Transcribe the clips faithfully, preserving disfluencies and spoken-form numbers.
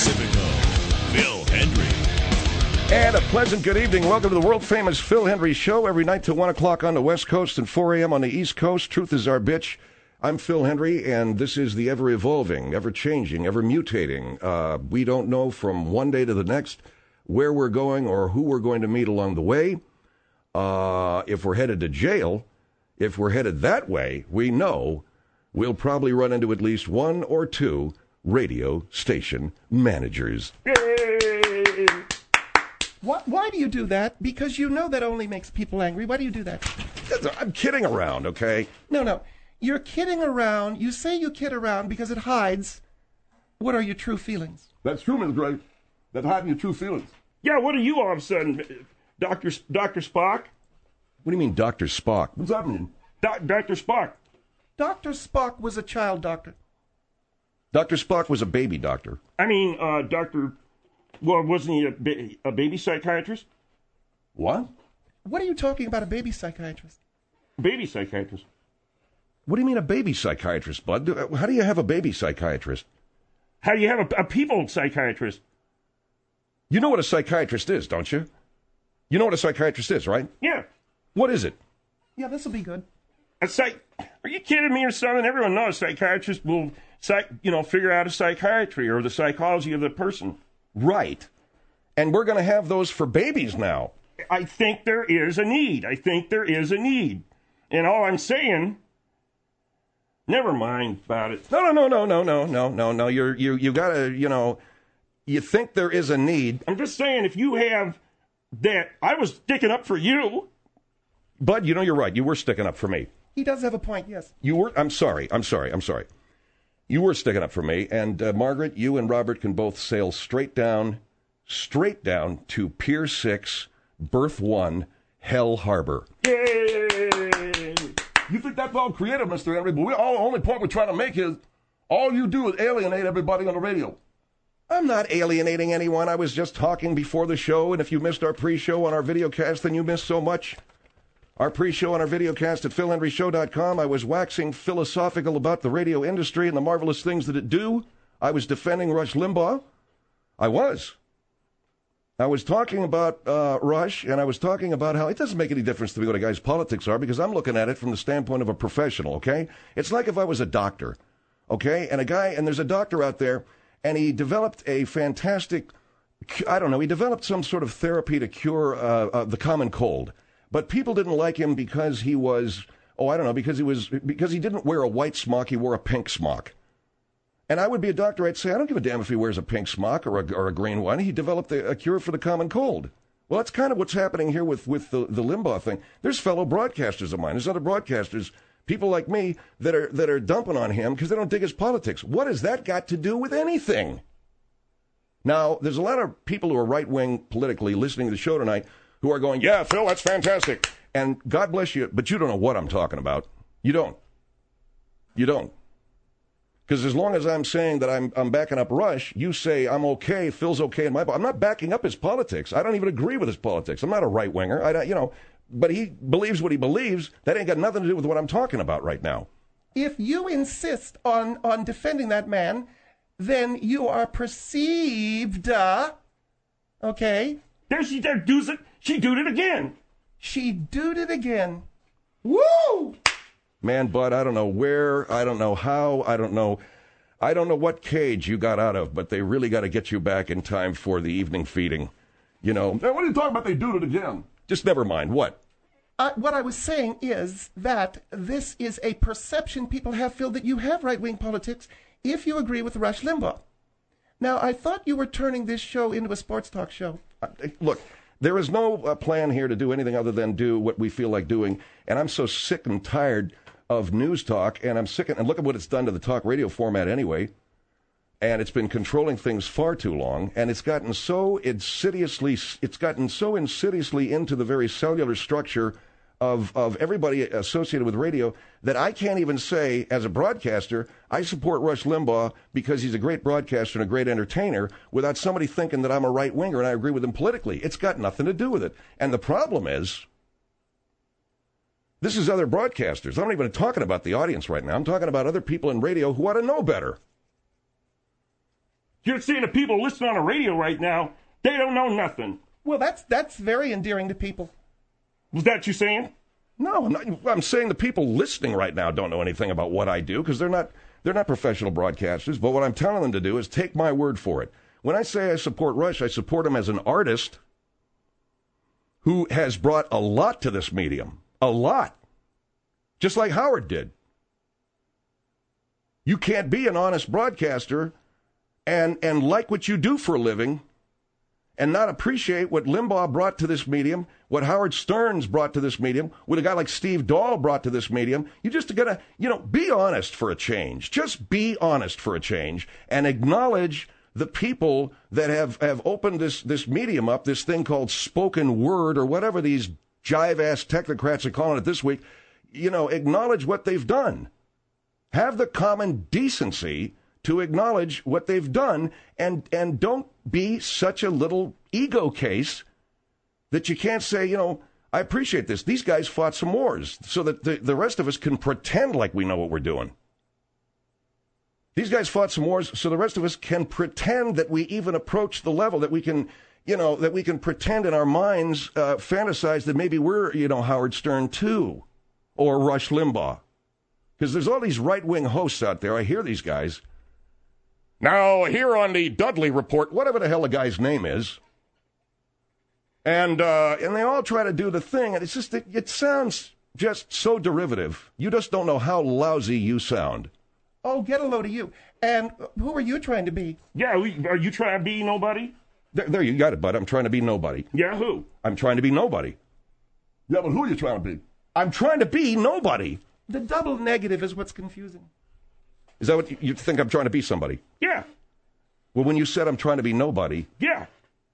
Pacifico, Phil Hendry. And a pleasant good evening. Welcome to the world-famous Phil Hendry Show, every night till one o'clock on the West Coast and four a.m. on the East Coast. Truth is our bitch. I'm Phil Hendry, and this is the ever-evolving, ever-changing, ever-mutating. Uh, we don't know from one day to the next where we're going or who we're going to meet along the way. Uh, if we're headed to jail, if we're headed that way, we know we'll probably run into at least one or two radio station managers. Yay! Why, why do you do that? Because you know that only makes people angry. Why do you do that? I'm kidding around, okay? No, no. You're kidding around. You say you kid around because it hides what are your true feelings. That's true, Miss Gray. That's hiding your true feelings. Yeah, what are you all of a sudden, Doctor Doctor Spock? What do you mean, Doctor Spock? What's that mean? Doc, Doctor Spock. Doctor Spock was a child doctor. Doctor Spock was a baby doctor. I mean, uh, Doctor Well, wasn't he a, ba- a baby psychiatrist? What? What are you talking about, a baby psychiatrist? Baby psychiatrist. What do you mean a baby psychiatrist, Bud? How do you have a baby psychiatrist? How do you have a, a people psychiatrist? You know what a psychiatrist is, don't you? You know what a psychiatrist is, right? Yeah. What is it? Yeah, this will be good. A psych... Are you kidding me or something? Everyone knows psychiatrists will, psych, you know, figure out a psychiatry or the psychology of the person. Right. And we're going to have those for babies now. I think there is a need. I think there is a need. And all I'm saying... Never mind about it. No, no, no, no, no, no, no, no, no. You're, you, you gotta, you know, you think there is a need. I'm just saying, if you have that, I was sticking up for you. Bud, you know, you're right. You were sticking up for me. He does have a point, yes. You were, I'm sorry, I'm sorry, I'm sorry. You were sticking up for me, and uh, Margaret, you and Robert can both sail straight down, straight down to Pier six, Berth one, Hell Harbor. Yay! You think that's all creative, Mister Henry, but we all only point we're trying to make is all you do is alienate everybody on the radio. I'm not alienating anyone. I was just talking before the show, and if you missed our pre-show on our videocast, then you missed so much. Our pre-show on our videocast at phil hendry show dot com, I was waxing philosophical about the radio industry and the marvelous things that it do. I was defending Rush Limbaugh. I was. I was talking about uh, Rush, and I was talking about how it doesn't make any difference to me what a guy's politics are, because I'm looking at it from the standpoint of a professional, okay? It's like if I was a doctor, okay? And a guy, and there's a doctor out there, and he developed a fantastic, I don't know, he developed some sort of therapy to cure uh, uh, the common cold. But people didn't like him because he was, oh, I don't know, because he was, because he didn't wear a white smock, he wore a pink smock. And I would be a doctor, I'd say, I don't give a damn if he wears a pink smock or a, or a green one. He developed a, a cure for the common cold. Well, that's kind of what's happening here with, with the, the Limbaugh thing. There's fellow broadcasters of mine, there's other broadcasters, people like me, that are, that are dumping on him because they don't dig his politics. What has that got to do with anything? Now, there's a lot of people who are right-wing politically listening to the show tonight who are going, yeah, Phil, that's fantastic. And God bless you, but you don't know what I'm talking about. You don't. You don't. Because as long as I'm saying that I'm I'm backing up Rush, you say I'm okay, Phil's okay in my... I'm not backing up his politics. I don't even agree with his politics. I'm not a right-winger. I don't, you know, but he believes what he believes. That ain't got nothing to do with what I'm talking about right now. If you insist on, on defending that man, then you are perceived, uh, okay? There she there does it. She doed it again. She doed it again. Woo! Man, Bud, I don't know where, I don't know how, I don't know, I don't know what cage you got out of, but they really got to get you back in time for the evening feeding. You know. Hey, what are you talking about? They do it again. Just never mind. What? Uh, what I was saying is that this is a perception people have, Phil, that you have right-wing politics if you agree with Rush Limbaugh. Now, I thought you were turning this show into a sports talk show. Uh, look, there is no uh, plan here to do anything other than do what we feel like doing, and I'm so sick and tired of news talk, and I'm sick of, and look at what it's done to the talk radio format anyway, and it's been controlling things far too long, and it's gotten so insidiously, it's gotten so insidiously into the very cellular structure of, of everybody associated with radio that I can't even say, as a broadcaster, I support Rush Limbaugh because he's a great broadcaster and a great entertainer without somebody thinking that I'm a right-winger and I agree with him politically. It's got nothing to do with it. And the problem is, this is other broadcasters. I'm not even talking about the audience right now. I'm talking about other people in radio who ought to know better. You're saying the people listening on the radio right now, they don't know nothing. Well, that's that's very endearing to people. Was that you saying? No, I'm not. I'm saying the people listening right now don't know anything about what I do because they're not they're not professional broadcasters. But what I'm telling them to do is take my word for it. When I say I support Rush, I support him as an artist who has brought a lot to this medium. A lot. Just like Howard did. You can't be an honest broadcaster and, and like what you do for a living and not appreciate what Limbaugh brought to this medium, what Howard Stern's brought to this medium, what a guy like Steve Dahl brought to this medium. You just gotta, you know, be honest for a change. Just be honest for a change and acknowledge the people that have, have opened this, this medium up, this thing called spoken word or whatever these jive-ass technocrats are calling it this week. You know, acknowledge what they've done. Have the common decency to acknowledge what they've done, and, and don't be such a little ego case that you can't say, you know, I appreciate this. These guys fought some wars so that the, the rest of us can pretend like we know what we're doing. These guys fought some wars so the rest of us can pretend that we even approach the level that we can, you know, that we can pretend in our minds, uh, fantasize that maybe we're, you know, Howard Stern too, or Rush Limbaugh. Because there's all these right-wing hosts out there. I hear these guys. Now, here on the Dudley Report, whatever the hell the guy's name is, and uh, and they all try to do the thing, and it's just, it, it sounds just so derivative. You just don't know how lousy you sound. Oh, get a load of you. And who are you trying to be? Yeah, we, are you trying to be nobody? There, there, you got it, bud. I'm trying to be nobody. Yeah, who? I'm trying to be nobody. Yeah, but who are you trying to be? I'm trying to be nobody. The double negative is what's confusing. Is that what you, you think I'm trying to be somebody? Yeah. Well, when you said I'm trying to be nobody, Yeah.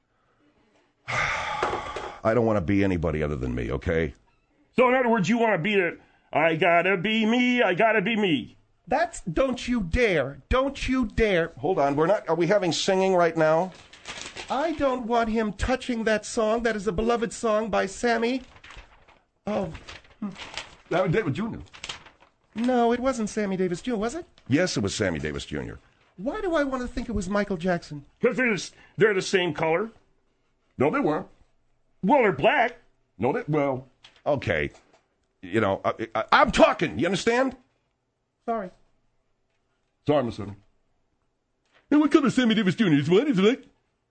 I don't want to be anybody other than me, okay? So in other words, you want to be the, I gotta be me, I gotta be me. That's don't you dare. Don't you dare. Hold on, we're not, are we having singing right now? I don't want him touching that song. That is a beloved song by Sammy. Oh. Larry David Junior No, it wasn't Sammy Davis Junior, was it? Yes, it was Sammy Davis Junior Why do I want to think it was Michael Jackson? Because they're, the- they're the same color. No, they weren't. Well, they're black. No, they, well, Okay. You know, I, I, I'm talking, you understand? Sorry. sorry, Mister Sonny. Hey, what color Sammy Davis Junior is? What is it?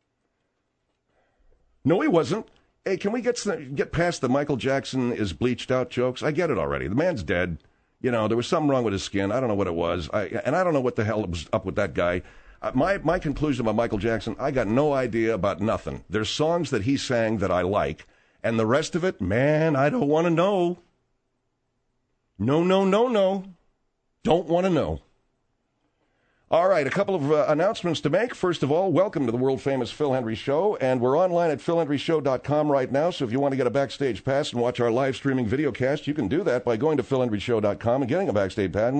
No, he wasn't. Hey, can we get some, get past the Michael Jackson is bleached out jokes? I get it already. The man's dead. You know, there was something wrong with his skin. I don't know what it was. I, and I don't know what the hell was up with that guy. Uh, my, my conclusion about Michael Jackson, I got no idea about nothing. There's songs that he sang that I like, and the rest of it, man, I don't want to know. No, no, no, no. Don't want to know. All right, a couple of uh, announcements to make. First of all, welcome to the world-famous Phil Hendry Show, and we're online at phil hendry show dot com right now, so if you want to get a backstage pass and watch our live streaming video cast, you can do that by going to phil hendry show dot com and getting a backstage pass.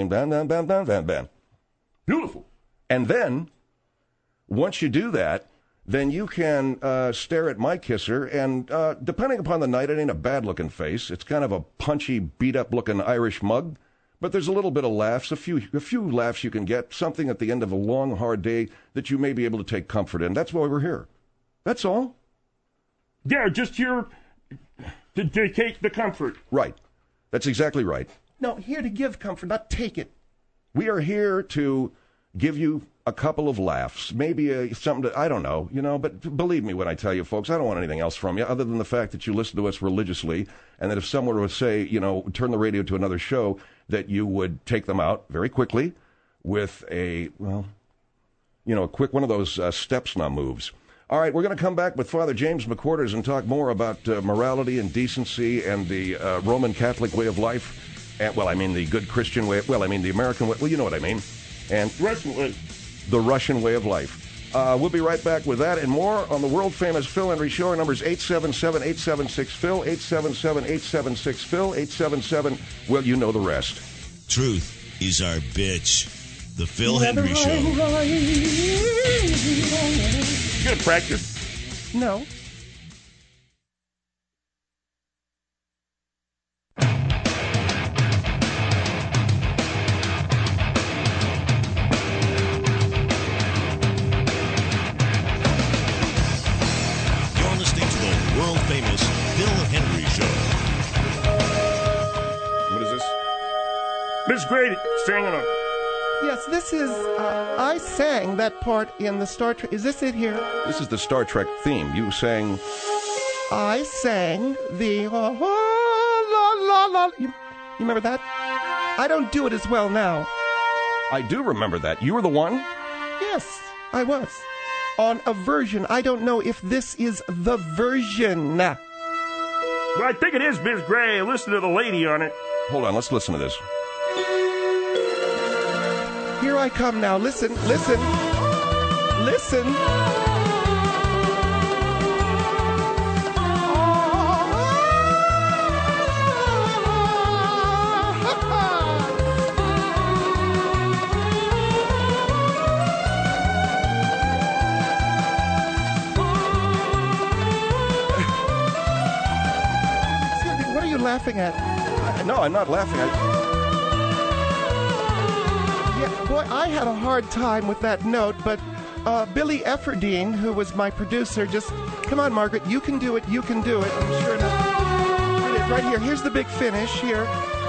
Beautiful. And then, once you do that, then you can uh, stare at my kisser, and uh, depending upon the night, it ain't a bad-looking face. It's kind of a punchy, beat-up-looking Irish mug. But there's a little bit of laughs, a few a few laughs you can get, something at the end of a long, hard day that you may be able to take comfort in. That's why we're here. That's all. Yeah, just here to, to take the comfort. Right. That's exactly right. No, here to give comfort, not take it. We are here to give you a couple of laughs, maybe a, something that, I don't know, you know, but believe me when I tell you, folks, I don't want anything else from you other than the fact that you listen to us religiously, and that if someone were to say, you know, turn the radio to another show, that you would take them out very quickly with a, well, you know, a quick one of those uh, step-sna moves. All right, we're going to come back with Father James McQuarters and talk more about uh, morality and decency and the uh, Roman Catholic way of life. And, well, I mean the good Christian way. Well, I mean the American way. Well, you know what I mean. And Russian way. The Russian way of life. Uh, we'll be right back with that and more on the world-famous Phil Hendry Show. Our number is eight seven seven, eight seven six, Phil, eight seven seven, eight seven six, Phil, eight seven seven, well, you know the rest. Truth is our bitch. The Phil Hendry Show. You gonna practice? No. Miss Gray sang on. Yes, this is, uh, I sang that part in the Star Trek. Is this it here? This is the Star Trek theme. You sang... I sang the... Uh, la, la, la. You, you remember that? I don't do it as well now. I do remember that. You were the one? Yes, I was. On a version. I don't know if this is the version. Well, I think it is, Miss Gray. Listen to the lady on it. Hold on, let's listen to this. Here I come now. Listen, listen, listen. What are you laughing at? No, I'm not laughing. I... Yeah, boy, I had a hard time with that note, but uh, Billy Efferdine, who was my producer, just, come on, Margaret, you can do it, you can do it. I'm sure enough. Here it is, right here. Here's the big finish here.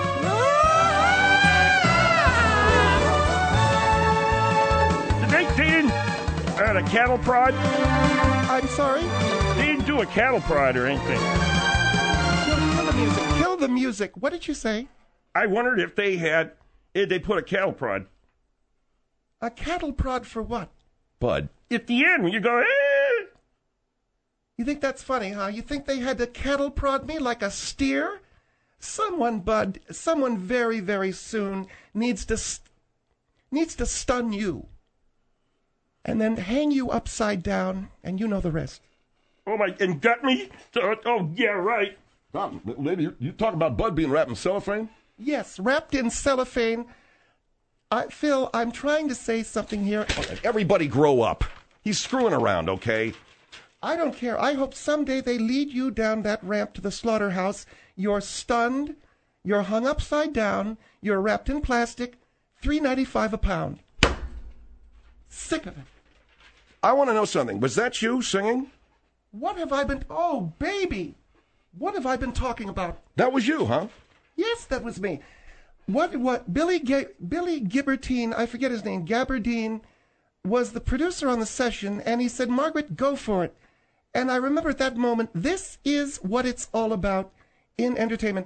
Did they, they didn't, uh, the cattle prod? I'm sorry? They didn't do a cattle prod or anything. Kill the music. Kill the music. What did you say? I wondered if they had, if they put a cattle prod. A cattle prod for what? Bud. At the end, when you go, eh. You think that's funny, huh? You think they had to cattle prod me like a steer? Someone, Bud, someone very, very soon needs to st- needs to stun you. And then hang you upside down, and you know the rest. Oh, my, and gut me? So, oh, yeah, right. Tom, lady, you, you talk about Bud being wrapped in cellophane? Yes, wrapped in cellophane. I, Phil, I'm trying to say something here. Everybody grow up. He's screwing around, okay? I don't care. I hope someday they lead you down that ramp to the slaughterhouse. You're stunned. You're hung upside down. You're wrapped in plastic. three ninety-five a pound. Sick of it. I want to know something. Was that you singing? What have I been... Oh, baby. What have I been talking about? That was you, huh? Yes, that was me. What, what, Billy, Ga- Billy Gibbertine, I forget his name, Gabbardine, was the producer on the session, and he said, Margaret, go for it. And I remember at that moment, this is what it's all about in entertainment.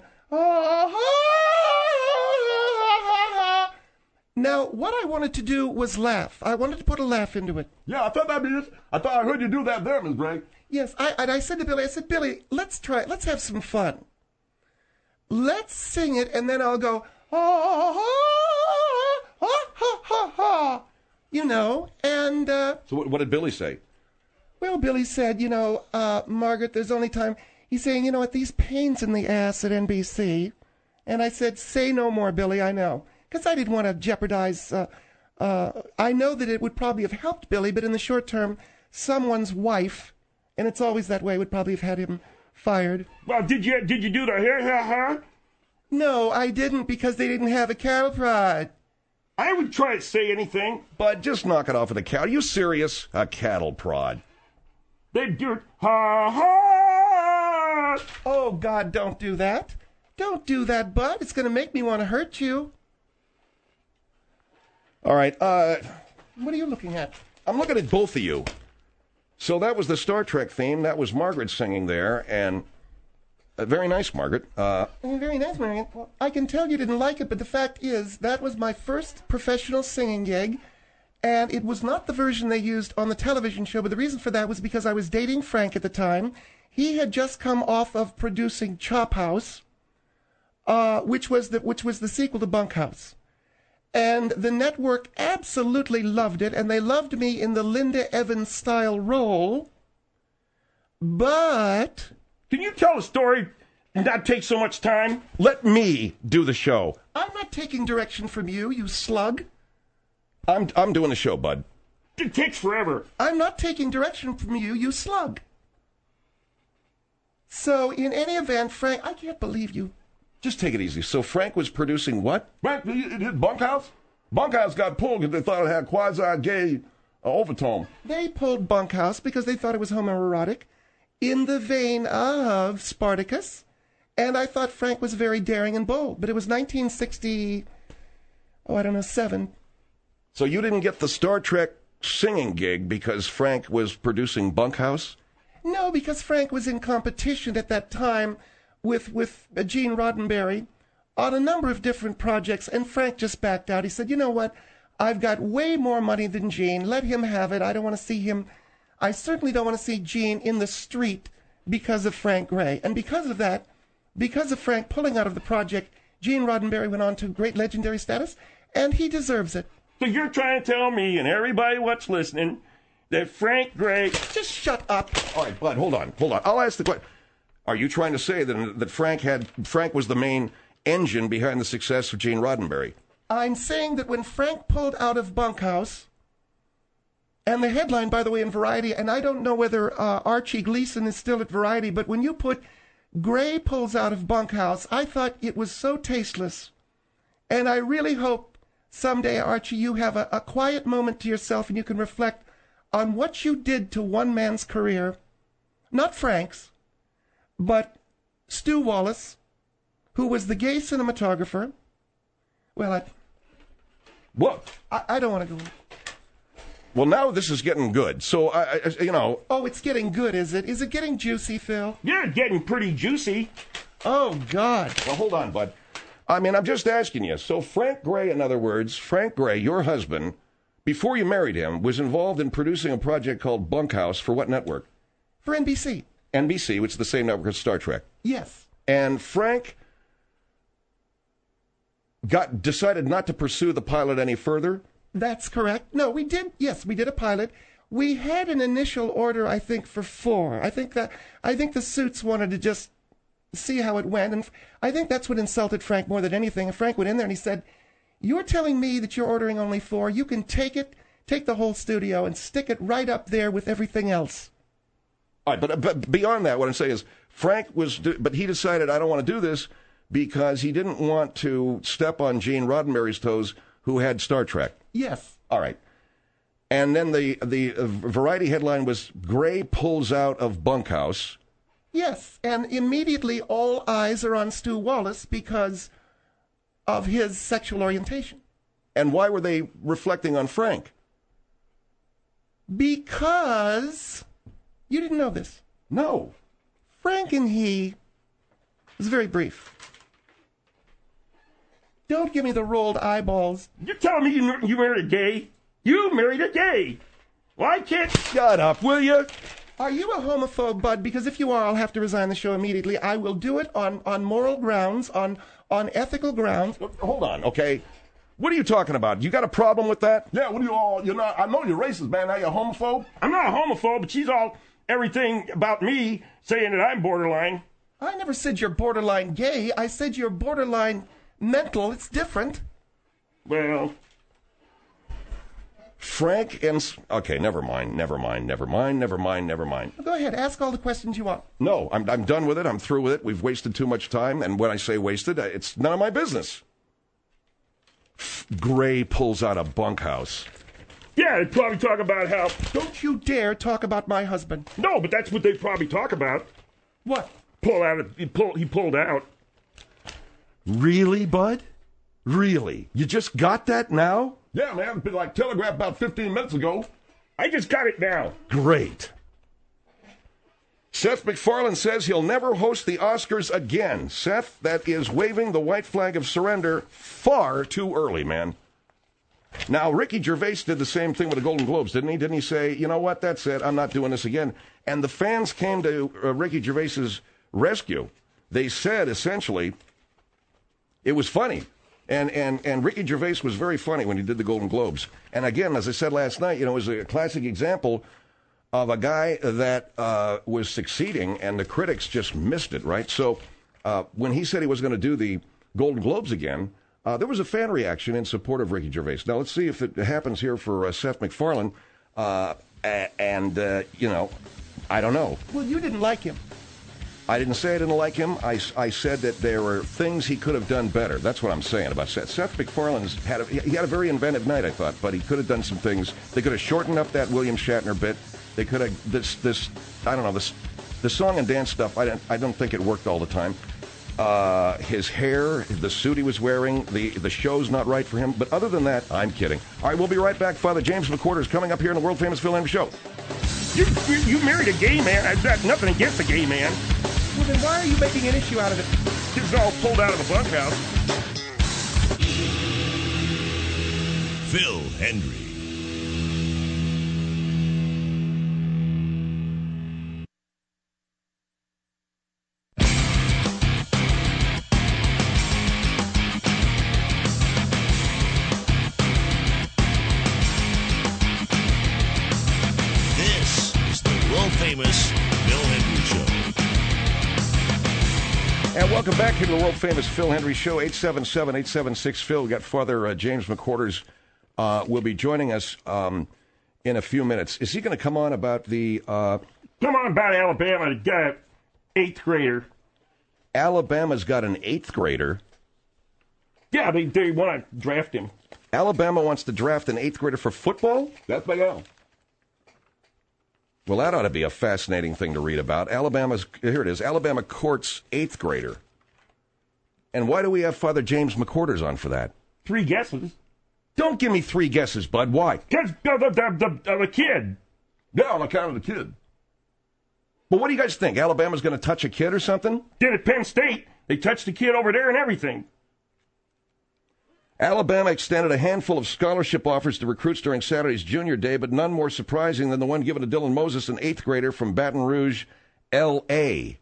Now, what I wanted to do was laugh. I wanted to put a laugh into it. Yeah, I thought that'd be it. I thought I heard you do that there, Miss Gray. Yes, I, and I said to Billy, I said, Billy, let's try it. Let's have some fun. Let's sing it, and then I'll go, ha, ha, ha, ha, ha, ha. You know, and... Uh, so what, what did Billy say? Well, Billy said, you know, uh, Margaret, there's only time... He's saying, you know what, these pains in the ass at N B C. And I said, say no more, Billy, I know. Because I didn't want to jeopardize... Uh, uh, I know that it would probably have helped Billy, but in the short term, someone's wife, and it's always that way, would probably have had him fired. Well, did you did you do the hair, hair, hair? No, I didn't, because they didn't have a cattle prod. I would try to say anything. Bud, just knock it off of the cow. Are you serious? A cattle prod. They'd do it, ha, ha. Oh, God, don't do that. Don't do that, Bud. It's going to make me want to hurt you. All right, uh... What are you looking at? I'm looking at both of you. So that was the Star Trek theme. That was Margaret singing there, and... Uh, very nice, Margaret. Uh, very nice, Marion. Well, I can tell you didn't like it, but the fact is, that was my first professional singing gig, and it was not the version they used on the television show, but the reason for that was because I was dating Frank at the time. He had just come off of producing Chop House, uh, which was the which was the sequel to Bunkhouse. And the network absolutely loved it, and they loved me in the Linda Evans-style role, but... Can you tell a story and not take so much time? Let me do the show. I'm not taking direction from you, you slug. I'm I'm doing the show, Bud. It takes forever. I'm not taking direction from you, you slug. So, in any event, Frank, I can't believe you. Just take it easy. So Frank was producing what? Frank, his Bunkhouse? Bunkhouse got pulled because they thought it had quasi-gay uh, overtone. They pulled Bunkhouse because they thought it was homoerotic, in the vein of Spartacus, and I thought Frank was very daring and bold. But it was nineteen sixty, oh, I don't know, seven. So you didn't get the Star Trek singing gig because Frank was producing Bunkhouse? No, because Frank was in competition at that time with, with uh, Gene Roddenberry on a number of different projects, and Frank just backed out. He said, you know what, I've got way more money than Gene. Let him have it. I don't want to see him. I certainly don't want to see Gene in the street because of Frank Gray. And because of that, because of Frank pulling out of the project, Gene Roddenberry went on to great legendary status, and he deserves it. So you're trying to tell me and everybody what's listening that Frank Gray... Just shut up. All right, Bud, hold on, hold on. I'll ask the question. Are you trying to say that that Frank had Frank was the main engine behind the success of Gene Roddenberry? I'm saying that when Frank pulled out of Bunkhouse, and the headline, by the way, in Variety, and I don't know whether uh, Archie Gleason is still at Variety, but when you put Gray pulls out of Bunkhouse, I thought it was so tasteless. And I really hope someday, Archie, you have a, a quiet moment to yourself and you can reflect on what you did to one man's career, not Frank's, but Stu Wallace, who was the gay cinematographer. Well, I... What? I, I don't want to go... Well, now this is getting good. So, I, I, you know... Oh, it's getting good, is it? Is it getting juicy, Phil? You're getting pretty juicy. Oh, God. Well, hold on, Bud. I mean, I'm just asking you. So Frank Gray, in other words, Frank Gray, your husband, before you married him, was involved in producing a project called Bunkhouse for what network? For N B C. N B C, which is the same network as Star Trek. Yes. And Frank got decided not to pursue the pilot any further? That's correct. No, we did. Yes, we did a pilot. We had an initial order, I think, for four. I think that I think the suits wanted to just see how it went, and I think that's what insulted Frank more than anything. And Frank went in there and he said, "You're telling me that you're ordering only four? You can take it, take the whole studio, and stick it right up there with everything else." All right, but, but beyond that, what I'm saying is Frank was, but he decided I don't want to do this because he didn't want to step on Gene Roddenberry's toes, who had Star Trek. Yes. All right. And then the the uh, Variety headline was Gray pulls out of Bunkhouse. Yes, and immediately all eyes are on Stu Wallace because of his sexual orientation. And why were they reflecting on Frank? Because you didn't know this. No. Frank and he was very brief. Don't give me the rolled eyeballs. You're telling me you, you married a gay? You married a gay. Well, I can't... Shut up, will you? Are you a homophobe, Bud? Because if you are, I'll have to resign the show immediately. I will do it on, on moral grounds, on, on ethical grounds. Hold on, okay? What are you talking about? You got a problem with that? Yeah, what are you all, you're not, I know you're racist, man. Now you're a homophobe? I'm not a homophobe, but she's all everything about me saying that I'm borderline. I never said you're borderline gay. I said you're borderline mental. It's different. Well... Frank and... Okay, never mind, never mind, never mind, never mind, never mind. Go ahead, ask all the questions you want. No, I'm, I'm done with it. I'm through with it. We've wasted too much time, and when I say wasted, it's none of my business. Gray pulls out a Bunkhouse. Yeah, they probably talk about how... Don't you dare talk about my husband. No, but that's what they probably talk about. What? Pull out. He pulled. He pulled out. Really, Bud? Really? You just got that now? Yeah, man. It's been like telegraphed about fifteen minutes ago. I just got it now. Great. Seth MacFarlane says he'll never host the Oscars again. Seth, that is waving the white flag of surrender far too early, man. Now, Ricky Gervais did the same thing with the Golden Globes, didn't he? Didn't he say, you know what, that's it, I'm not doing this again. And the fans came to uh, Ricky Gervais's rescue. They said, essentially, it was funny. And, and, and Ricky Gervais was very funny when he did the Golden Globes. And again, as I said last night, you know, it was a classic example of a guy that uh, was succeeding and the critics just missed it, right? So uh, when he said he was going to do the Golden Globes again, uh, there was a fan reaction in support of Ricky Gervais. Now, let's see if it happens here for uh, Seth MacFarlane. Uh, and, uh, you know, I don't know. Well, you didn't like him. I didn't say I didn't like him. I, I said that there were things he could have done better. That's what I'm saying about Seth. Seth MacFarlane's had a, he had a very inventive night, I thought, but he could have done some things. They could have shortened up that William Shatner bit. They could have this this I don't know this the song and dance stuff. I don't I don't think it worked all the time. uh, his hair, the suit he was wearing, the, the show's not right for him. But other than that, I'm kidding. All right, we'll be right back. Father James McWhorter is coming up here in the world-famous Phil Henry Show. You, you, you married a gay man. I've got nothing against a gay man. Well, then why are you making an issue out of it? It's all pulled out of the bunkhouse. Phil Hendrie. This is the world-famous Phil Hendrie Show. And welcome back here to the world-famous Phil Hendrie Show, eight seven seven, eight seven six, Phil. We've got Father uh, James McWhorter uh, will be joining us um, in a few minutes. Is he going to come on about the... Uh, Come on about Alabama, got eighth grader. Alabama's got an eighth grader. Yeah, they, they want to draft him. Alabama wants to draft an eighth grader for football? That's Big Al. Well, that ought to be a fascinating thing to read about. Alabama's, here it is, Alabama courts eighth grader. And why do we have Father James McWhorter on for that? Three guesses. Don't give me three guesses, bud. Why? Because the, the, the, the, the kid. Yeah, on account of the kid. But what do you guys think? Alabama's going to touch a kid or something? Did at Penn State. They touched the kid over there and everything. Alabama extended a handful of scholarship offers to recruits during Saturday's Junior Day, but none more surprising than the one given to Dylan Moses, an eighth grader from Baton Rouge, L A,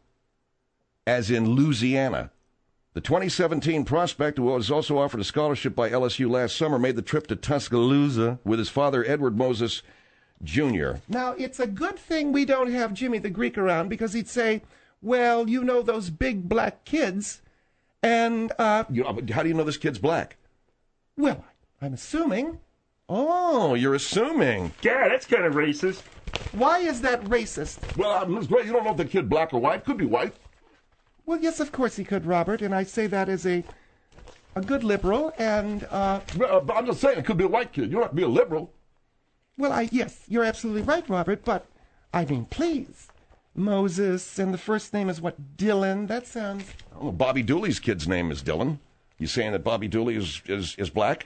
as in Louisiana. The twenty seventeen prospect, who was also offered a scholarship by L S U last summer, made the trip to Tuscaloosa with his father, Edward Moses, Junior Now, it's a good thing we don't have Jimmy the Greek around, because he'd say, well, you know those big black kids, and, uh, You, how do you know this kid's black? well, I'm assuming. Oh, you're assuming. Yeah, that's kind of racist. Why is that racist? Well, uh, Miss Gray, you don't know if the kid black or white. Could be white. Well, yes, of course he could, Robert, and I say that as a a good liberal, and, uh, Well, uh, but I'm just saying, it could be a white kid. You don't have to be a liberal. well, I, yes, you're absolutely right, Robert, but, I mean, please. Moses, and the first name is what, Dylan? That sounds... I don't know, Bobby Dooley's kid's name is Dylan. You saying that Bobby Dooley is, is, is black?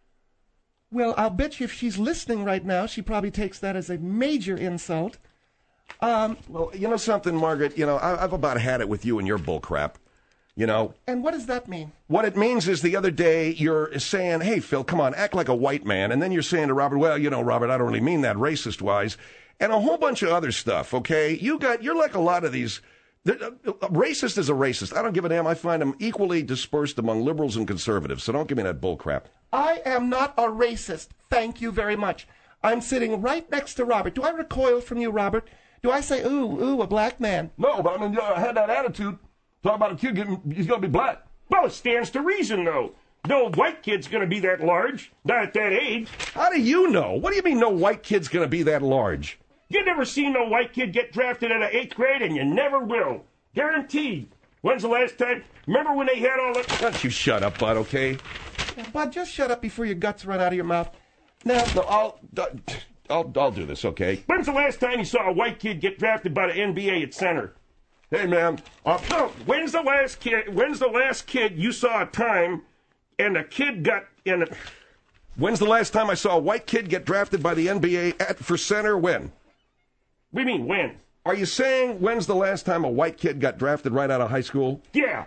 Well, I'll bet you if she's listening right now, she probably takes that as a major insult. Um, Well, you know something, Margaret? You know, I, I've about had it with you and your bull crap. You know, and what does that mean? what it means is the other day you're saying, hey, Phil, come on, act like a white man. And then you're saying to Robert, well, you know, Robert, I don't really mean that racist-wise. And a whole bunch of other stuff, okay? You got, you're like a lot of these... The, uh, racist is a racist. I don't give a damn. I find them equally dispersed among liberals and conservatives. So don't give me that bull crap. I am not a racist. Thank you very much. I'm sitting right next to Robert. Do I recoil from you, Robert? Do I say, ooh, ooh, a black man? No, but I mean, you know, I had that attitude. Talk about a kid getting, he's going to be black. Well, it stands to reason, though. No white kid's going to be that large, not at that age. How do you know? What do you mean no white kid's going to be that large? You never seen no white kid get drafted in the eighth grade, and you never will. Guaranteed. When's the last time? Remember when they had all that? Why don't you shut up, bud, okay? Bud, just shut up before your guts run out of your mouth. Now, No, I'll, I'll, I'll do this, okay? When's the last time you saw a white kid get drafted by the N B A at center? Hey, man, uh, No. When's the last kid? When's the last kid you saw a time, and the kid got in? A, When's the last time I saw a white kid get drafted by the N B A at, for center? When? we mean when? Are you saying when's the last time a white kid got drafted right out of high school? Yeah.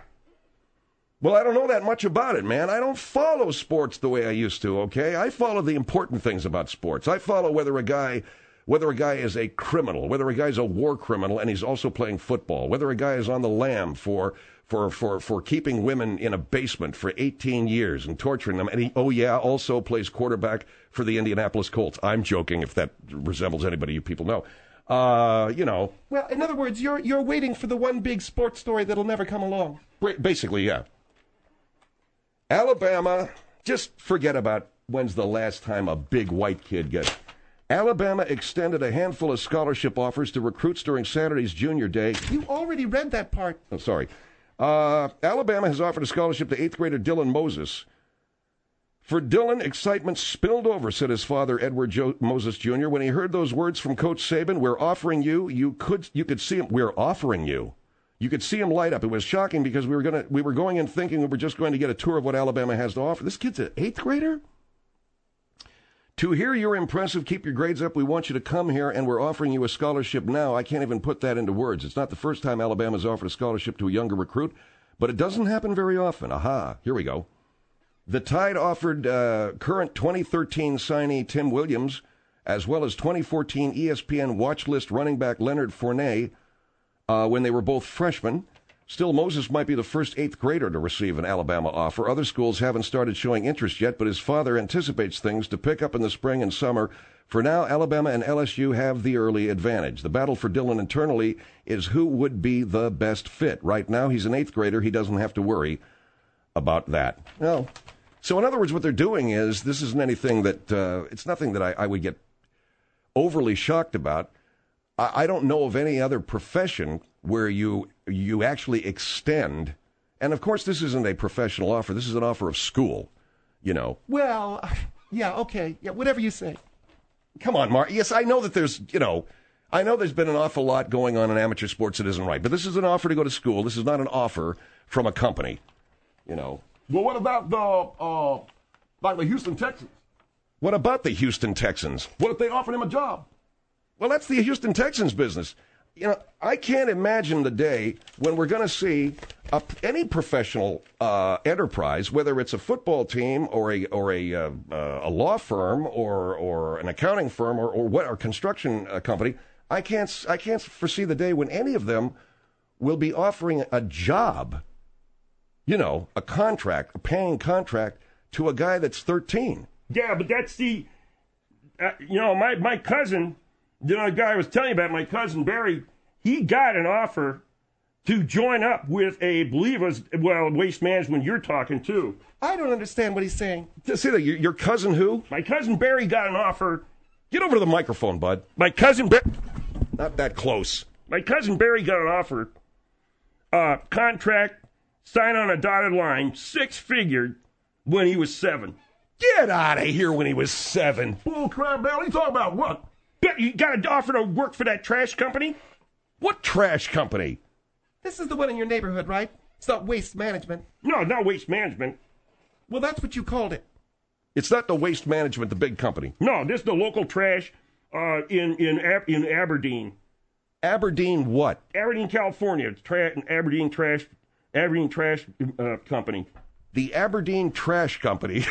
Well, I don't know that much about it, man. I don't follow sports the way I used to, okay? I follow the important things about sports. I follow whether a guy whether a guy is a criminal, whether a guy's a war criminal and he's also playing football, whether a guy is on the lam for for for for keeping women in a basement for eighteen years and torturing them, and he, oh yeah, also plays quarterback for the Indianapolis Colts. I'm joking if that resembles anybody you people know. Uh, you know. well, in other words, you're you're waiting for the one big sports story that'll never come along. Basically, yeah. Alabama, just forget about when's the last time a big white kid got... Alabama extended a handful of scholarship offers to recruits during Saturday's Junior Day. You already read that part. Oh, sorry. Uh, Alabama has offered a scholarship to eighth grader Dylan Moses. For Dylan, excitement spilled over, said his father, Edward jo- Moses Junior, when he heard those words from Coach Saban, we're offering you, you could, you could see him, we're offering you. You could see him light up. It was shocking because we were gonna we were going in thinking we were just going to get a tour of what Alabama has to offer. This kid's an eighth grader? To hear you're impressive, keep your grades up. We want you to come here, and we're offering you a scholarship now. I can't even put that into words. It's not the first time Alabama's offered a scholarship to a younger recruit, but it doesn't happen very often. Aha, here we go. The Tide offered uh, current twenty thirteen signee Tim Williams, as well as twenty fourteen E S P N watch list running back Leonard Fournette, uh, when they were both freshmen. Still, Moses might be the first eighth grader to receive an Alabama offer. Other schools haven't started showing interest yet, but his father anticipates things to pick up in the spring and summer. For now, Alabama and L S U have the early advantage. The battle for Dylan internally is who would be the best fit. Right now, he's an eighth grader. He doesn't have to worry about that. No. So, in other words, what they're doing is, this isn't anything that, uh, it's nothing that I, I would get overly shocked about. I, I don't know of any other profession where you you actually extend, and of course this isn't a professional offer, this is an offer of school, you know. Well, yeah, okay, yeah, whatever you say. Come on, Mark. Yes, I know that there's, you know, I know there's been an awful lot going on in amateur sports that isn't right, but this is an offer to go to school. This is not an offer from a company, you know. Well, what about the, uh, like the Houston Texans? What about the Houston Texans? What if they offered him a job? Well, that's the Houston Texans business. You know, I can't imagine the day when we're going to see a, any professional uh, enterprise, whether it's a football team or a or a uh, uh, a law firm or or an accounting firm or or what or construction uh, company. I can't I can't foresee the day when any of them will be offering a job, you know, a contract, a paying contract to a guy that's thirteen. Yeah, but that's the, uh, you know, my my cousin. You know, the guy I was telling you about, my cousin Barry, he got an offer to join up with a, believe it was, well, Waste Management you're talking to. I don't understand what he's saying. Say that, your, your cousin who? My cousin Barry got an offer. Get over to the microphone, bud. My cousin Barry. Not that close. My cousin Barry got an offer. Uh, contract, sign on a dotted line, six figure when he was seven. Get out of here when he was seven. Bull crap, Barry. You talking about what? You got an offer to work for that trash company? What trash company? This is the one in your neighborhood, right? It's not Waste Management. No, not Waste Management. Well, that's what you called it. It's not the Waste Management, the big company. No, this is the local trash uh, in in Ab- in Aberdeen. Aberdeen what? Aberdeen, California. It's tra- Aberdeen Trash Aberdeen Trash uh, Company. The Aberdeen Trash Company.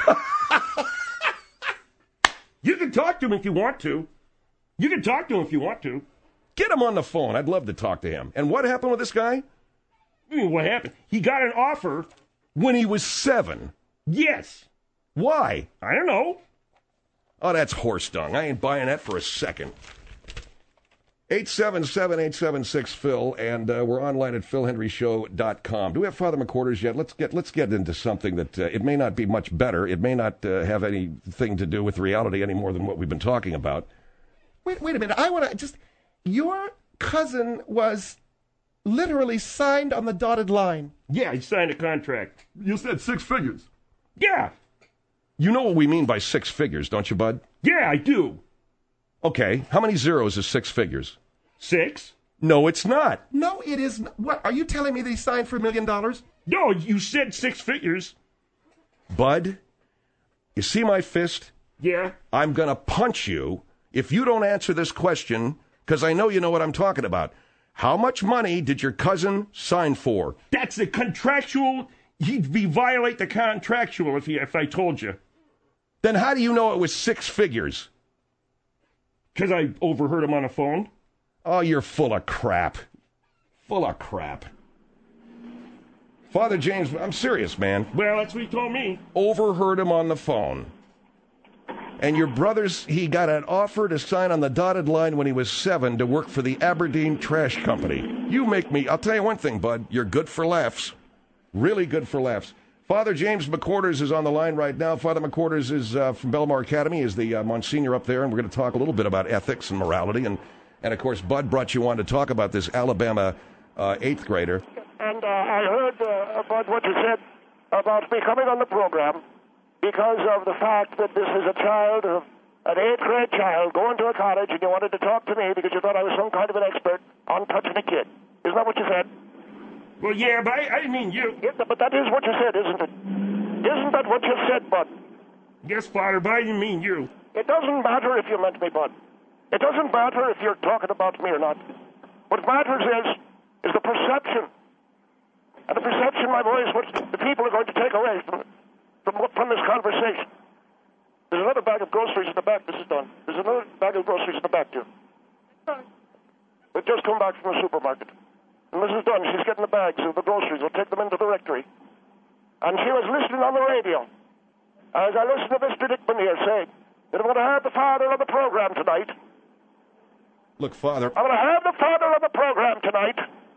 You can talk to him if you want to. You can talk to him if you want to. Get him on the phone. I'd love to talk to him. And what happened with this guy? I mean, what happened? He got an offer. When he was seven? Yes. Why? I don't know. Oh, that's horse dung. I ain't buying that for a second. eight seven seven, eight seven six, Phil, and uh, we're online at phil henry show dot com. Do we have Father McQuarters yet? Let's get let's get into something that uh, it may not be much better. It may not uh, have anything to do with reality any more than what we've been talking about. Wait, wait a minute. I want to just... Your cousin was literally signed on the dotted line. Yeah, he signed a contract. You said six figures. Yeah. You know what we mean by six figures, don't you, bud? Yeah, I do. Okay. How many zeros is six figures? Six? No, it's not. No, it is not. What, are you telling me that he signed for a million dollars? No, you said six figures. Bud, you see my fist? Yeah. I'm going to punch you if you don't answer this question, because I know you know what I'm talking about. How much money did your cousin sign for? That's the contractual. He'd be violate the contractual if he, if I told you. Then how do you know it was six figures? Because I overheard him on the phone. Oh, you're full of crap. Full of crap. Father James, I'm serious, man. Well, that's what he told me. Overheard him on the phone. And your brother's, he got an offer to sign on the dotted line when he was seven to work for the Aberdeen Trash Company. You make me, I'll tell you one thing, bud. You're good for laughs. Really good for laughs. Father James McQuarters is on the line right now. Father McQuarters is uh, from Belmar Academy, is the uh, Monsignor up there, and we're going to talk a little bit about ethics and morality. And, and of course, Bud brought you on to talk about this Alabama uh, eighth grader. And uh, I heard uh, about what you said about me coming on the program because of the fact that this is a child, of an eighth grade child, going to a college, and you wanted to talk to me because you thought I was some kind of an expert on touching a kid. Isn't that what you said? Well, yeah, but I, I didn't mean you. Yes, but that is what you said, isn't it? Isn't that what you said, Bud? Yes, Father, but I didn't mean you. It doesn't matter if you meant me, Bud. It doesn't matter if you're talking about me or not. What matters is, is the perception. And the perception, my boy, is what the people are going to take away from, from, from this conversation. There's another bag of groceries in the back. This is done. There's another bag of groceries in the back, too. We've just come back from the supermarket. And Missus Dunn, she's getting the bags of the groceries. We'll take them into the rectory. And she was listening on the radio. As I listened to Mister Dickman here say that I'm going to have the father on the program tonight. Look, Father. I'm going to have the father on the program tonight.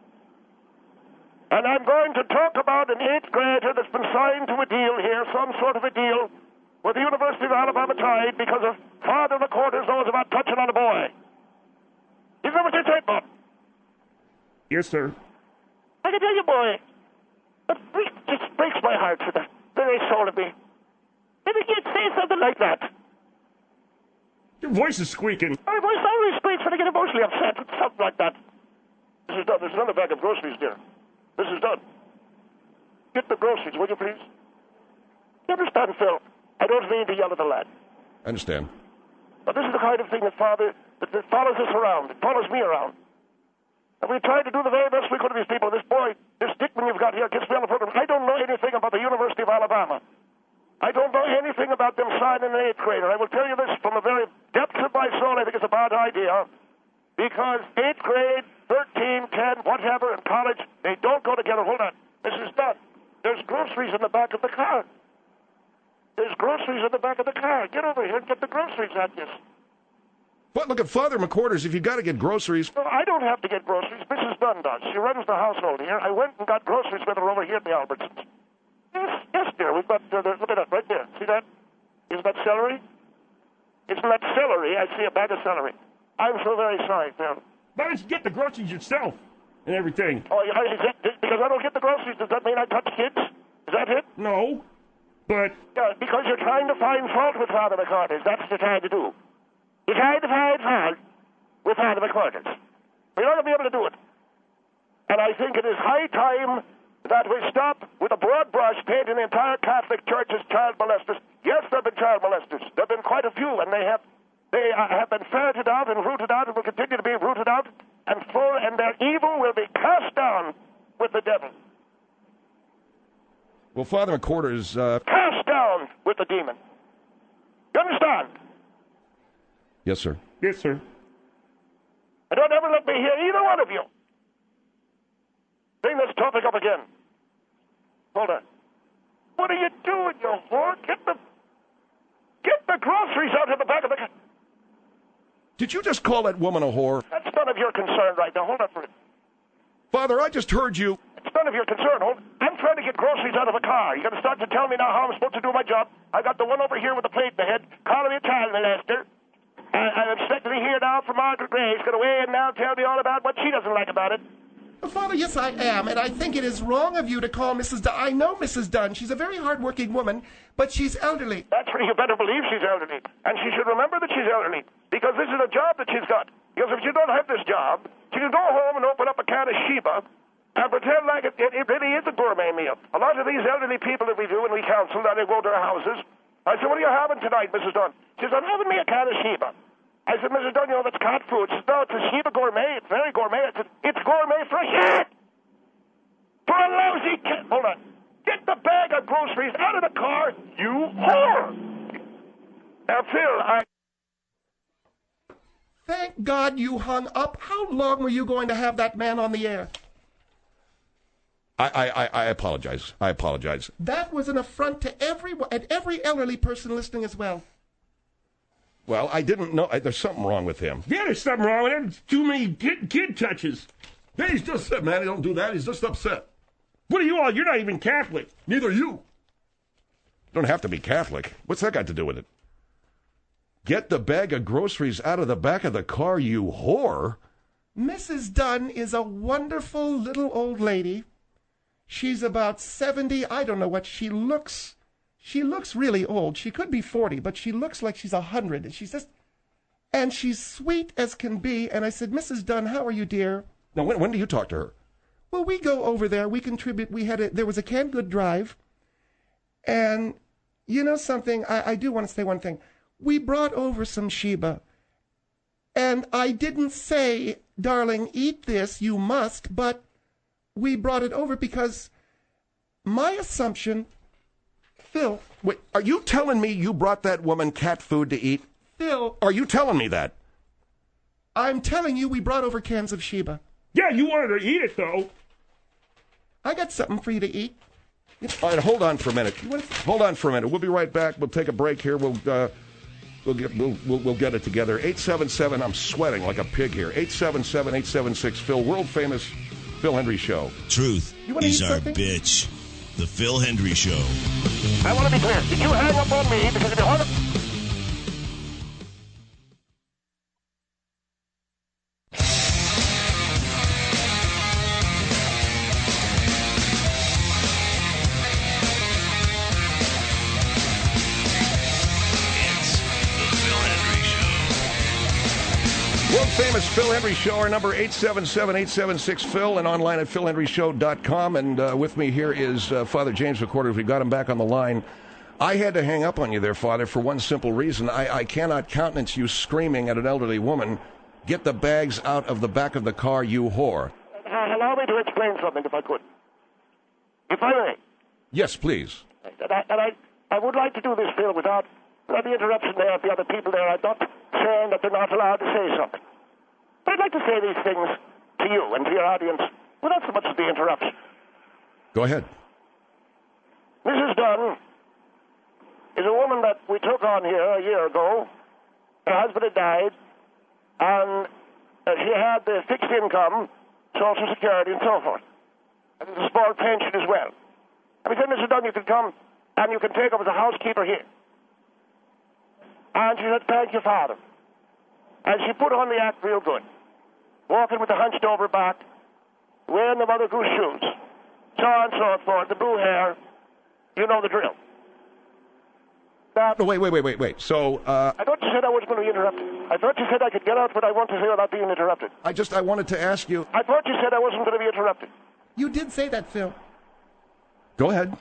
And I'm going to talk about an eighth grader that's been signed to a deal here, some sort of a deal, with the University of Alabama Tide because of Father McQuarters knows about touching on a boy. You know what you say, Bob? Yes, sir. I can tell you, boy, it just breaks my heart for the very soul of me. If you'd say something like that. Your voice is squeaking. My voice always squeaks when I get emotionally upset with something like that. This is done. There's another bag of groceries there. This is done. Get the groceries, will you, please? You understand, Phil? I don't mean to yell at the lad. I understand. But this is the kind of thing that Father, that, that follows us around. It follows me around. And we tried to do the very best we could of these people. This boy, this Dickman you've got here, gets me on the program. I don't know anything about the University of Alabama. I don't know anything about them signing an eighth grader. I will tell you this from the very depths of my soul. I think it's a bad idea. Because eighth grade, thirteen, ten, whatever, in college, they don't go together. Hold on. This is done. There's groceries in the back of the car. There's groceries in the back of the car. Get over here and get the groceries at this. But look at Father McQuarters. If you got to get groceries. No, I don't have to get groceries. Missus Dunn does. She runs the household here. I went and got groceries with her over here at the Albertsons. Yes, yes, dear. We've got, uh, look at that right there. See that? Isn't that celery? Isn't that celery? I see a bag of celery. I'm so very sorry, Phil. Why don't you get the groceries yourself and everything? Oh, is that, because I don't get the groceries, does that mean I touch kids? Is that it? No, but... Yeah, because you're trying to find fault with Father McQuarters. That's what you're trying to do. You're trying to find fault with Father McQuarters. You're not going to be able to do it. And I think it is high time that we stop with a broad brush painting the entire Catholic Church as child molesters. Yes, there have been child molesters. There have been quite a few, and they have they uh, have been ferreted out and rooted out and will continue to be rooted out, and full, and their evil will be cast down with the devil. Well, Father McQuarters... Uh... Cast down with the demon. You understand? Yes, sir. Yes, sir. And don't ever let me hear either one of you bring this topic up again. Hold on. What are you doing, you whore? Get the, get the groceries out of the back of the car. Did you just call that woman a whore? That's none of your concern right now. Hold on for it. Father, I just heard you. It's none of your concern. Hold. I'm trying to get groceries out of a car. You're going to start to tell me now how I'm supposed to do my job. I got the one over here with the plate in the head, calling me a child molester. I, I'm expecting to hear now from Margaret Gray. She's going to weigh in now and tell me all about what she doesn't like about it. Well, Father, yes, I am, and I think it is wrong of you to call Missus Dunn. I know Missus Dunn. She's a very hard-working woman, but she's elderly. That's where you better believe she's elderly. And she should remember that she's elderly, because this is a job that she's got. Because if she don't have this job, she can go home and open up a can of Sheba and pretend like it, it, it really is a gourmet meal. A lot of these elderly people that we do and we counsel, that they go to their houses. I said, what are you having tonight, Missus Dunn? She says, I'm having me a can of Sheba. I said, Missus Dunn, you know, that's cat food. She said, no, it's a Sheba gourmet. It's very gourmet. I said, it's gourmet for a shit. For a lousy cat. Hold on. Get the bag of groceries out of the car, you whore. Now, Phil, I... Thank God you hung up. How long were you going to have that man on the air? I, I, I apologize. I apologize. That was an affront to everyone, and every elderly person listening as well. Well, I didn't know. I, there's something wrong with him. Yeah, there's something wrong with him. Too many kid, kid touches. Yeah, he's just upset, man. He don't do that. He's just upset. What are you all? You're not even Catholic. Neither are you. You don't have to be Catholic. What's that got to do with it? Get the bag of groceries out of the back of the car, you whore. Missus Dunn is a wonderful little old lady. She's about seventy. I don't know what she looks. She looks really old. She could be forty, but she looks like she's a hundred. And she's just, and she's sweet as can be. And I said, Missus Dunn, how are you, dear? Now, when, when do you talk to her? Well, we go over there. We contribute. We had a, there was a canned good drive. And you know something? I, I do want to say one thing. We brought over some Sheba. And I didn't say, darling, eat this, you must, but we brought it over because my assumption, Phil. Wait, are you telling me you brought that woman cat food to eat? Phil. Are you telling me that? I'm telling you we brought over cans of Sheba. Yeah, you wanted to eat it, though. I got something for you to eat. All right, hold on for a minute. Hold on for a minute. We'll be right back. We'll take a break here. We'll uh, we'll get we'll, we'll we'll get it together. eight seven seven. I'm sweating like a pig here. eight seven seven, eight seven six Phil. World famous Phil Hendrie Show. Truth is our something? bitch. The Phil Hendrie Show. I want to be clear. Did you hang up on me because if you want to... Famous Phil Hendrie Show. Our number eight seven seven, eight seven six Phil and online at phil hendrie show dot com. And uh, with me here is uh, Father James McWhorter. We got him back on the line. I had to hang up on you there, Father, for one simple reason. I, I cannot countenance you screaming at an elderly woman, "Get the bags out of the back of the car, you whore." Uh, allow me to explain something, if I could. If I may. Yes, please. And I, and I, I would like to do this, Phil, without, without the interruption there of the other people there. I'm not saying that they're not allowed to say something. But I'd like to say these things to you and to your audience without so much as the interruption. Go ahead. Missus Dunn is a woman that we took on here a year ago. Her husband had died, and uh, she had the fixed income, Social Security, and so forth. And there's a small pension as well. And we said, Missus Dunn, you can come and you can take over as a housekeeper here. And she said, thank you, Father. And she put on the act real good. Walking with the hunched over back, wearing the Mother Goose shoes, so on and so forth, the blue hair, you know the drill. Now, no, wait, wait, wait, wait, wait. So, uh... I thought you said I wasn't going to be interrupted. I thought you said I could get out what I want to say without being interrupted. I just, I wanted to ask you... I thought you said I wasn't going to be interrupted. You did say that, Phil. Go ahead.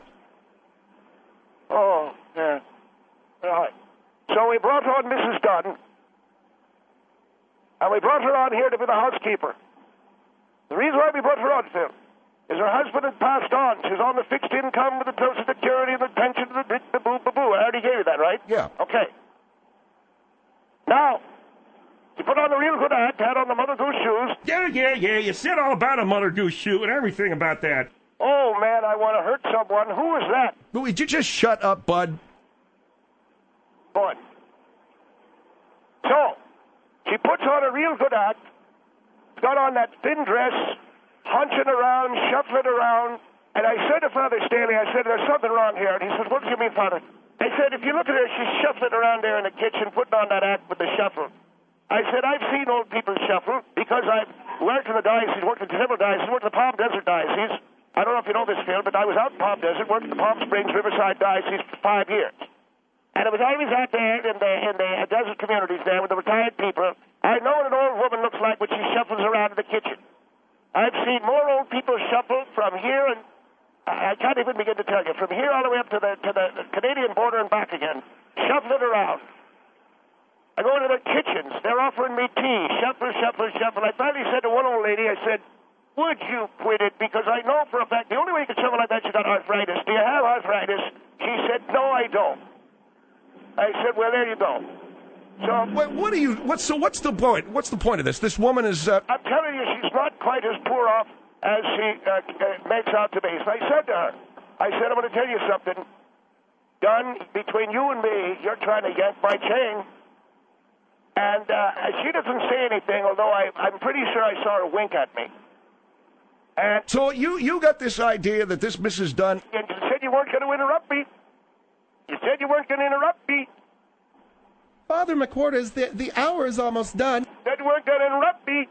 Oh, yeah. All right. So we brought on Missus Dunn, and we brought her on here to be the housekeeper. The reason why we brought her on, Phil, is her husband had passed on. She's on the fixed income with the Social Security and the pension and the, the boo, boo, boo. I already gave you that, right? Yeah. Okay. Now, you put on the real good act, had on the Mother Goose shoes. Yeah, yeah, yeah. You said all about a Mother Goose shoe and everything about that. Oh, man, I want to hurt someone. Who is that? Would you just shut up, bud? Bud. So, she puts on a real good act, got on that thin dress, hunching around, shuffling around, and I said to Father Staley, I said, there's something wrong here. And he said, what do you mean, Father? I said, if you look at her, she's shuffling around there in the kitchen, putting on that act with the shuffle. I said, I've seen old people shuffle because I've worked in the diocese, worked in several dioceses, worked in the Palm Desert Diocese. I don't know if you know this, Phil, but I was out in Palm Desert, worked in the Palm Springs Riverside Diocese for five years. And it was always out there in the, in the desert communities there with the retired people. I know what an old woman looks like when she shuffles around in the kitchen. I've seen more old people shuffle from here, and I can't even begin to tell you, from here all the way up to the, to the Canadian border and back again, shuffling around. I go into their kitchens. They're offering me tea. Shuffle, shuffle, shuffle. I finally said to one old lady, I said, would you quit it? Because I know for a fact the only way you can shuffle like that, you got arthritis. Do you have arthritis? She said, no, I don't. I said, well, there you go. So, Wait, what are you? What's so? What's the point? What's the point of this? This woman is. Uh... I'm telling you, she's not quite as poor off as she uh, uh, makes out to be. So I said to her, I said, I'm going to tell you something. Dunn, between you and me, you're trying to yank my chain. And uh, she doesn't say anything, although I, I'm pretty sure I saw her wink at me. And so you you got this idea that this Missus Dunn. And you said you weren't going to interrupt me. You said you weren't going to interrupt me. Father McWhorter, the, the hour is almost done. You said you weren't going to interrupt me.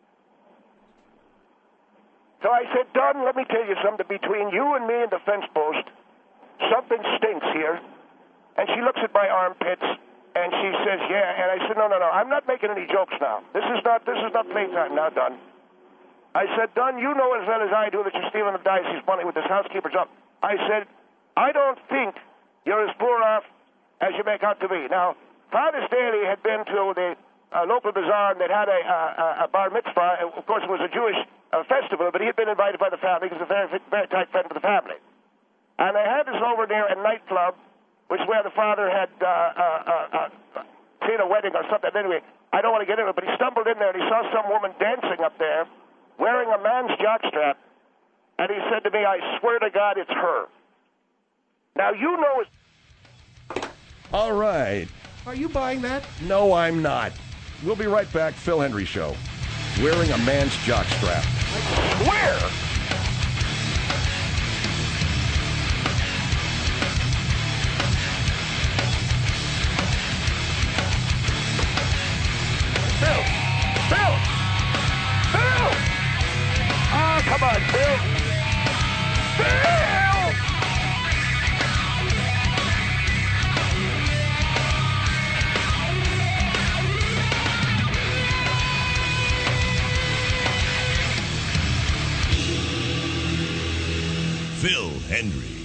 So I said, Dunn, let me tell you something. Between you and me and the fence post, something stinks here. And she looks at my armpits, and she says, yeah. And I said, no, no, no, I'm not making any jokes now. This is not, this is not playtime now, Dunn. I said, Dunn, you know as well as I do that you're stealing the diocese money with this housekeeper's up. I said, I don't think you're as poor off as you make out to be. Now, Father Staley had been to the uh, local bazaar and they'd had a, uh, a bar mitzvah. Of course, it was a Jewish uh, festival, but he had been invited by the family. He was a very, very tight friend of the family. And they had this over near a nightclub, which is where the father had uh, uh, uh, uh, seen a wedding or something. Anyway, I don't want to get into it, but he stumbled in there and he saw some woman dancing up there, wearing a man's jockstrap, and he said to me, I swear to God, it's her. Now, you know it's... All right. Are you buying that? No, I'm not. We'll be right back. Phil Hendrie Show. Wearing a man's jockstrap. Where? Phil! Phil! Phil! Ah, come on, Phil! Phil! Phil Hendrie.